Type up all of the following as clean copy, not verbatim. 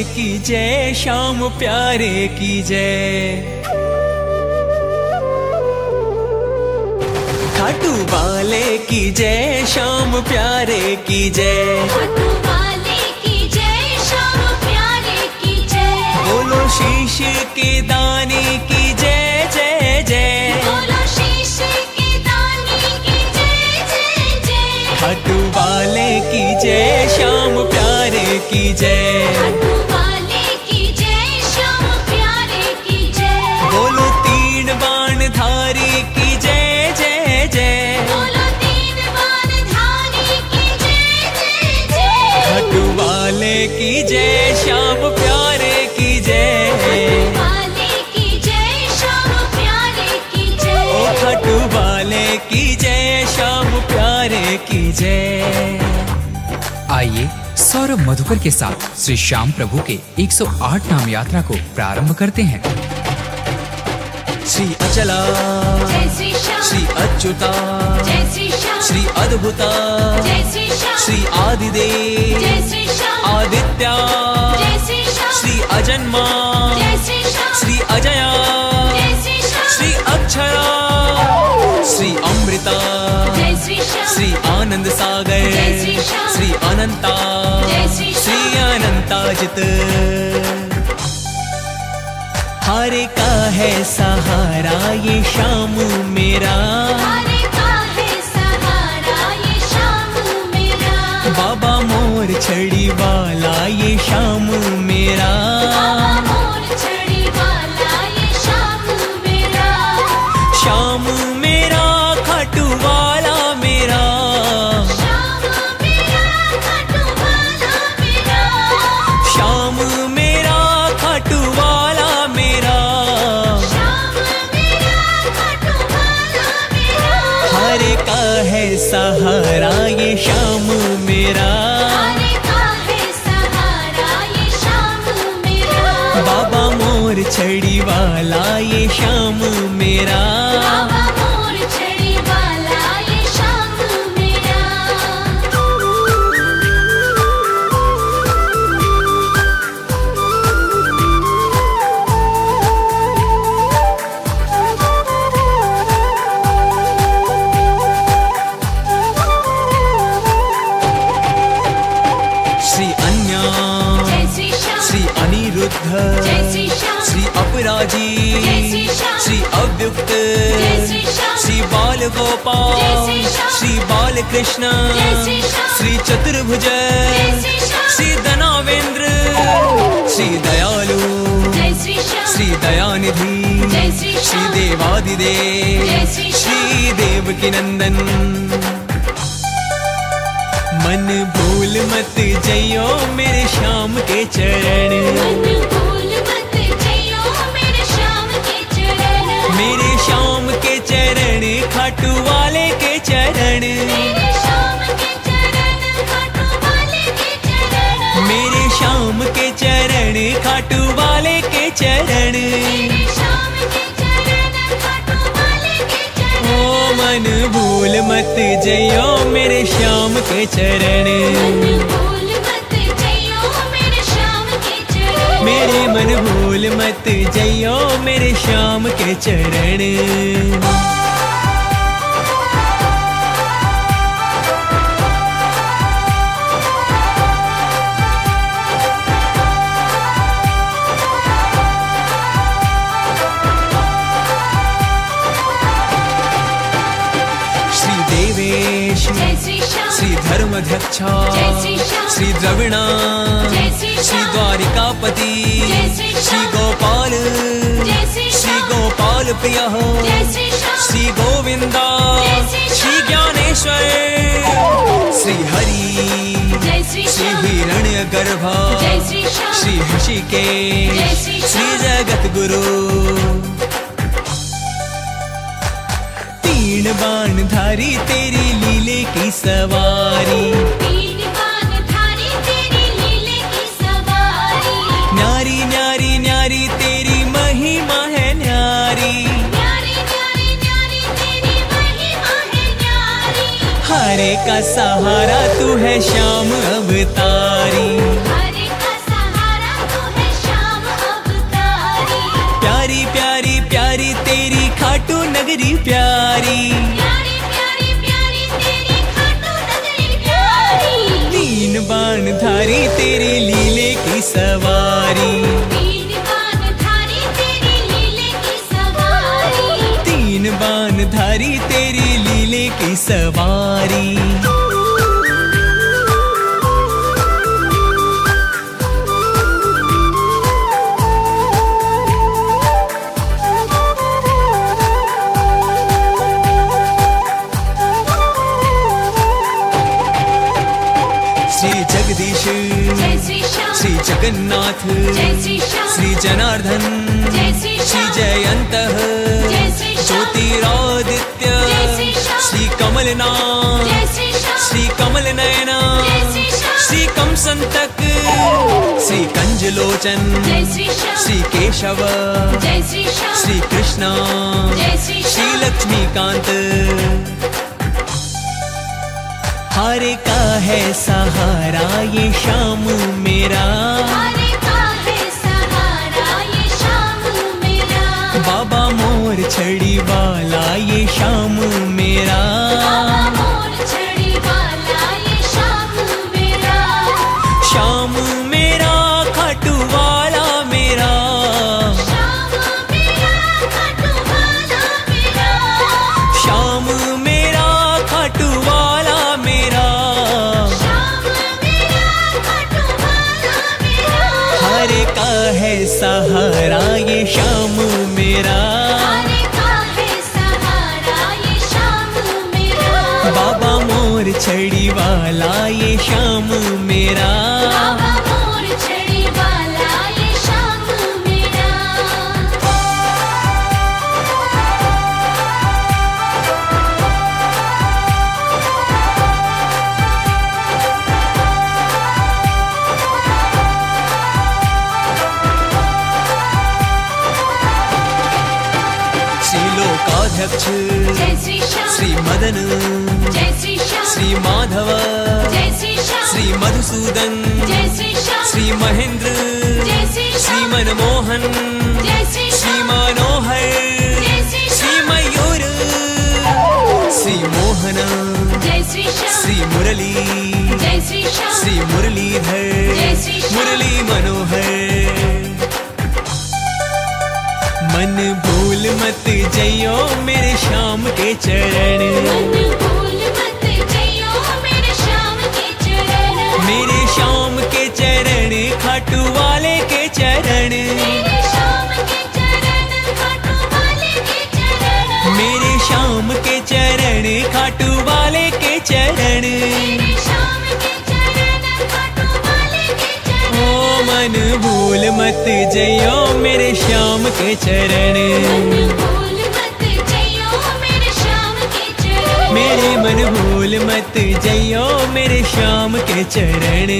की जय, श्याम प्यारे की जय। खाटू वाले की जय, श्याम प्यारे की जय। खाटू वाले की जय, श्याम प्यारे की जय। बोलो शीश के दानी की जय जय जय। बोलो शीश के दानी की जय जय जय। खाटू वाले की जय, श्याम प्यारे की जय। खाटू वाले की जय, श्याम प्यारे की जय। बोलो तीन बाण धारी की जय जय जय। बोलो तीन बाण धारी की जय जय जय। खाटू वाले की जय, श्याम प्यारे की जय। खाटू वाले की जय, श्याम प्यारे की जय। ओ खाटू वाले की जय, श्याम प्यारे की जय। आइए सौरभ मधुकर के साथ श्री श्याम प्रभु के 108 नाम यात्रा को प्रारंभ करते हैं। श्री अचला, जय श्री श्याम। श्री अच्युता, जय श्री श्याम। श्री अद्भुता, जय श्री श्याम। श्री आदिदेव, जय श्री श्याम। आदित्या, जय श्री श्याम। श्री अजन्मा, जय श्री श्याम। श्री अजया, जय श्री श्याम। श्री अक्षरा, श्री अमृता, जय श्री श्याम। श्री आनंद सागर, जय श्री श्याम। श्री अनंता, जय श्री श्याम। श्री अनंताजित। हारे का है सहारा ये श्याम मेरा। हारे का है सहारा ये श्याम मेरा। बाबा मोर छड़ी वाला ये श्याम मेरा। बाबा मोर छड़ी वाला ये श्याम मेरा। श्याम मेरा, खाटू वाला मेरा। श्याम मेरा, खाटू वाला मेरा। श्याम मेरा, खाटू वाला मेरा। श्याम मेरा, खाटू वाला मेरा। हरे का है सहारा ये श्याम मेरा। हारे का है सहारा ये श्याम मेरा। बाबा मोर छड़ी वाला ये श्याम मेरा। बाबा मोर छड़ी वाला ये श्याम मेरा। श्री अन्या, जय श्री श्याम। श्री अनिरुद्ध, जय श्री श्याम। श्री अपराजी, जय श्री श्याम। श्री अव्युक्त, जय श्री श्याम। श्री बाल गोपाल, जय श्री श्याम। श्री बाल कृष्ण, जय श्री श्याम। श्री चतुर्भुज, जय श्री श्याम। श्री धनावेंद्र, श्री दयालु, जय श्री श्याम। श्री दयानिधि, जय श्री श्री श्याम। देवादिदेव, जय श्री श्याम। श्री देवकी नंदन। मन भूल मत जइयो मेरे श्याम के चरण। मन भूल मत जइयो मेरे श्याम के चरण। मेरे श्याम के चरण, खाटू वाले के चरण। मेरे श्याम के चरण, खाटू वाले के चरण। मेरे श्याम के चरण, खाटू वाले के चरण। मेरे श्याम के चरण, खाटू वाले के चरण। ओ मन भूल मत जइयो मेरे श्याम के चरण। मन भूल मत जइयो मेरे श्याम के चरण। मेरे मन भूल मत जइयो मेरे श्याम के चरण। श्री देवेश, जय श्री श्याम। श्री धर्मध्यक्षा, जय श्री श्याम। श्री द्रविणा, जय श्री श्री श्याम। द्वारिकापति, जय श्री श्री श्याम। गोपाल, जय श्री श्री श्याम। गोपाल प्रिय, जय श्री श्याम। श्री गोविंदा, जय श्री श्री श्याम। ज्ञानेश्वर, श्री हरि, जय श्री श्री श्याम। हिरण्य गर्भ, जय श्री श्याम। श्री ऋषिकेश, जय श्री श्री श्याम। जगत गुरु। तीन बाण धारी तेरी लीले की सवारी। तीन बाण धारी तेरी लीले की सवारी। न्यारी न्यारी न्यारी तेरी महिमा है न्यारी। न्यारी न्यारी न्यारी तेरी महिमा है न्यारी। हरे का सहारा तू है श्याम अवतारी। हरे का सहारा तू नगरी प्यारी, प्यारी प्यारी प्यारी तेरी खाटू नगरी प्यारी। तीन बाण धारी तेरी लीले की सवारी, तीन बाण धारी तेरी लीले की सवारी। तीन बाण धारी तेरी लीले की सवारी। श्री जगदीश, जय श्री श्याम, श्री जगन्नाथ, जय श्री श्याम, श्री जनार्दन, जय श्री श्री श्याम, जयंतः, जय श्री श्याम, ज्योतिरादित्य, जय श्री श्याम, श्री कमलनाथ, जय श्री श्याम, श्री कमल नयना, जय श्री श्याम, श्री कंसंतक, श्री कंजलोचन, जय श्री श्याम, श्री केशव, जय श्री श्याम, श्री कृष्ण, जय श्री श्री श्याम। लक्ष्मीकांत। हारे का है सहारा ये श्याम मेरा, हारे का है सहारा ये श्याम मेरा। बाबा मोर छड़ी वाला ये श्याम मेरा, बाबा मोर छड़ी वाला ये श्याम मेरा। श्याम मेरा खाटू वाला मेरा, श्याम मेरा खाटू वाला मेरा। श्याम मेरा खाटू वाला मेरा। श्याम मेरा खाटू वाला मेरा। हारे का है सहारा ये श्याम मेरा, हारे का है सहारा ये श्याम मेरा। बाबा मोर छड़ी वाला ये श्याम मेरा। बाबा मोर छड़ी वाला ये श्याम मेरा। श्री लोकाध्यक्ष, जय श्री श्याम, श्री मदन, जय श्री श्याम, श्री माधव, जय श्री श्याम, श्री मधुसूदन, जय श्री श्याम, श्री महेंद्र, जय श्री श्री श्याम, मनमोहन, जय श्री श्री श्याम, मनोहर, जय श्री श्री श्याम, मयूर, श्री मोहन, जय श्री श्याम, श्री मुरली, जय श्री श्याम, श्री मुरलीधर, जय श्री श्याम। मुरली मनोहर। मन भूल मत जइयो मेरे श्याम के चरण, मन भूल मत जइयो मेरे श्याम के चरण। मेरे श्याम के चरण खाटू वाले के चरण, मेरे श्याम के चरण खाटू वाले के चरण। मेरे श्याम के चरण खाटू वाले के चरण। मेरे श्याम के चरण खाटू वाले के चरण। ओ मन भूल मत जइयो मेरे श्याम के चरण, मन भूल मत जइयो मेरे श्याम के चरण। मेरे मन भूल मत जइयो मेरे श्याम के चरण।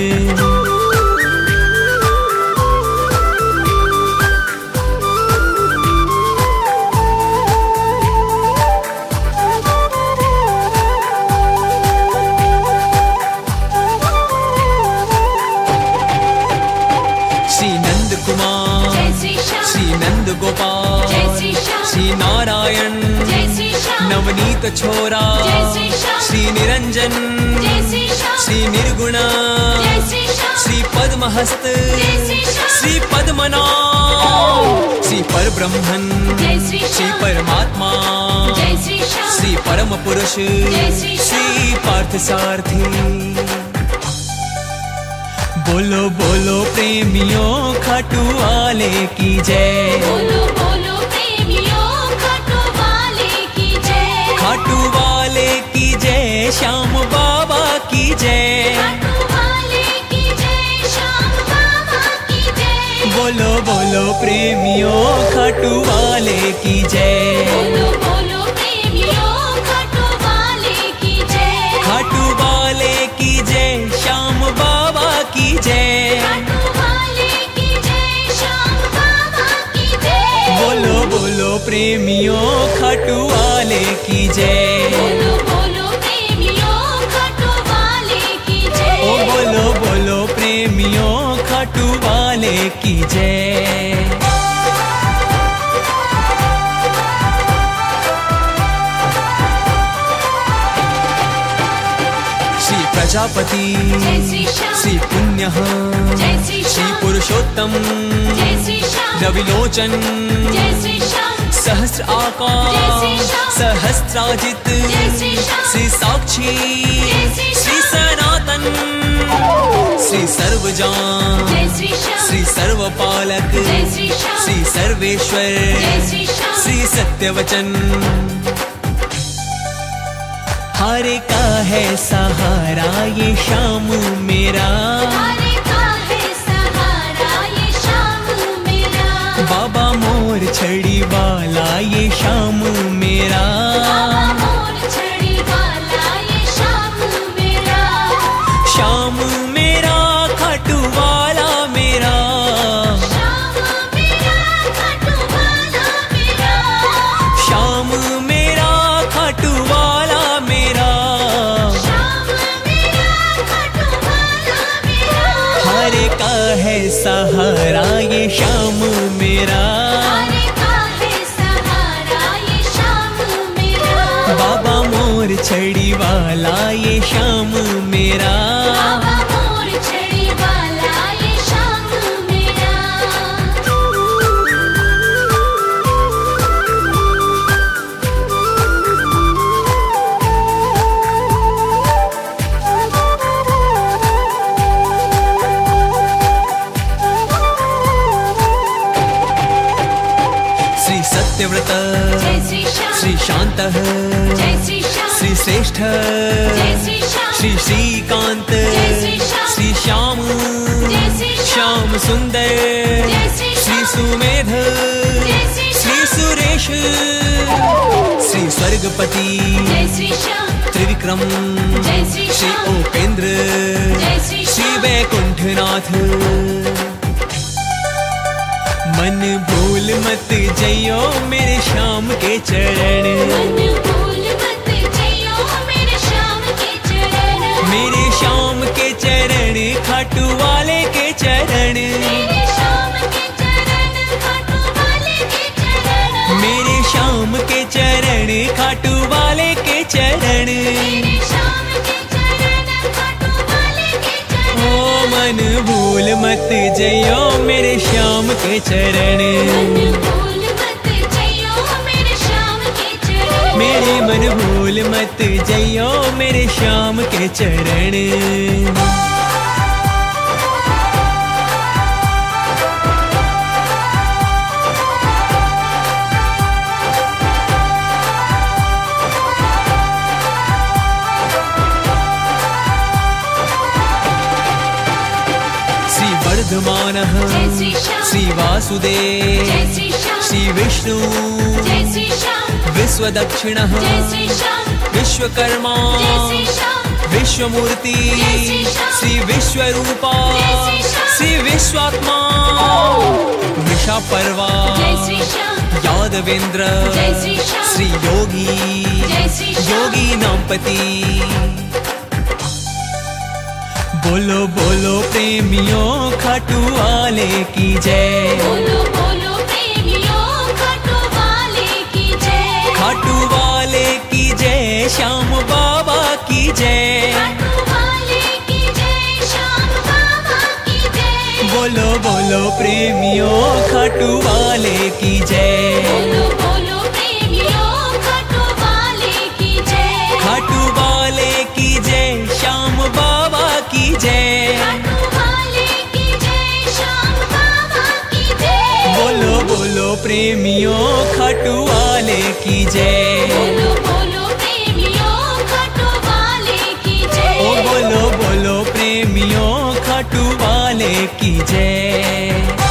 श्री नंद कुमार, जय श्री श्याम, श्री नंद गोपाल, जय श्री श्याम, श्री नारायण, जय श्री श्याम, नवनीत छोरा, जय श्री श्याम, श्री निरंजन, जय श्री श्याम, श्री निर्गुण, जय श्री श्याम, श्री पद्महस्त, जय श्री श्याम, श्री पद्मनाभ, श्री परब्रह्मन, जय श्री श्री श्याम, परमात्मा, जय श्री श्याम, श्री परम पुरुष, जय श्री श्याम। श्री पार्थ सारथी। बोलो बोलो प्रेमियों खाटू वाले की जय, बोलो बोलो प्रेमियों खाटू वाले की जय। खाटू वाले की जय, श्याम बाबा की जय। खाटू वाले की जय, श्याम बाबा की जय। बोलो बोलो प्रेमियों खाटू वाले की जय, बोलो बोलो प्रेमियों खाटू वाले की जय। खाटू वाले की जय, श्याम बाबा की जय। खाटू वाले की जय, श्याम बाबा की जय। बोलो बोलो प्रेमियों खाटू वाले की जय, बोलो बोलो प्रेमियों खाटू वाले की जय। ओ बोलो बोलो प्रेमियों खाटू वाले की जय। प्रजापति जय श्री श्याम, श्री पुण्य जय श्री श्री श्याम, पुरुषोत्तम जय श्री श्याम, रविलोचन जय श्री श्याम, सहस्र जय आकाश श्री श्याम, सहस्राजित जय श्री श्याम, श्री साक्षी जय श्री श्री श्याम, सनातन श्री सर्वजान जय श्री श्याम, श्री सर्वपालक जय श्री श्याम, श्री सर्वेश्वर जय श्री श्याम, श्री सत्यवचन। हरे का है सहारा ये श्याम मेरा, हरे का है सहारा ये श्याम मेरा, बाबा मोर छड़ी वाला ये श्याम मेरा, बाबा मोर छड़ी वाला ये श्याम मेरा, श्याम मेरा खाटू वाला मेरा, श्याम मेरा खाटू वाला मेरा, श्याम मेरा खाटू वाला मेरा, श्याम मेरा खाटू वाला मेरा, हरे का है सहारा ये श्याम मेरा, हरे का है सहारा ये श्याम मेरा, बाबा मोर छड़ी वाला ये श्याम मेरा, बाबा मोर छड़ी वाला ये श्याम मेरा। श्री सत्यव्रत जय श्री श्याम, श्री शांत जय श्री श्याम, श्री श्रेष्ठ जय श्री श्याम, श्री श्रीकांत जय श्री श्याम, श्री श्याम जय श्री श्याम, श्याम सुंदर जय श्री श्री श्याम, सुमेध जय श्री श्री श्याम, सुरेश श्री स्वर्गपति जय श्री श्याम, त्रिविक्रम जय श्री श्री श्याम, उपेंद्र जय श्री श्री श्याम, वैकुंठनाथ। मन भूल मत जइयो मेरे श्याम के चरण, मन भूल मत जइयो मेरे श्याम के चरण, मेरे श्याम के चरण खाटू वाले के चरण, मेरे श्याम के चरण खाटू वाले के चरण, मेरे श्याम के चरण खाटू वाले के चरण। मेरे श्याम के चरण खाटू वाले के चरण, ओ मन भूल मत जइयो मेरे श्याम के चरण, मन भूल मत जइयो मेरे श्याम के चरण, मेरे मन भूल मत जइयो मेरे श्याम के चरण। श्री वर्धमान जय श्री श्याम, श्री वासुदेव जय श्री श्याम, श्री विष्णु जय श्री श्याम, विश्वदक्षिण जय श्री श्याम, विश्वकर्मा जय श्री श्याम, विश्वमूर्ति जय श्री श्याम, श्री विश्वरूपा जय श्री श्याम, श्री विश्वात्मा विशापर्वा जय श्री श्याम, यादवेंद्र जय श्री श्याम, श्री योगी जय श्री श्याम, योगी नामपति। बोलो बोलो प्रेमियों खाटू वाले की जय, बोलो बोलो प्रेमियों खाटू वाले की जय, खाटू वाले की जय, श्याम बाबा की जय, खाटू वाले की जय, श्याम बाबा की जय, बोलो बोलो प्रेमियों खाटू वाले की जय, बोलो बोलो प्रेमियों खाटू वाले की जय, खाटू वाले की जय, श्याम बाबा की जय, खाटू वाले की जय, श्याम बाबा की जय, बोलो बोलो प्रेमियों खाटू वाले की जय, बोलो बोलो प्रेमियों खाटू वाले की जय, ओ बोलो बोलो प्रेमियों खाटू वाले की जय।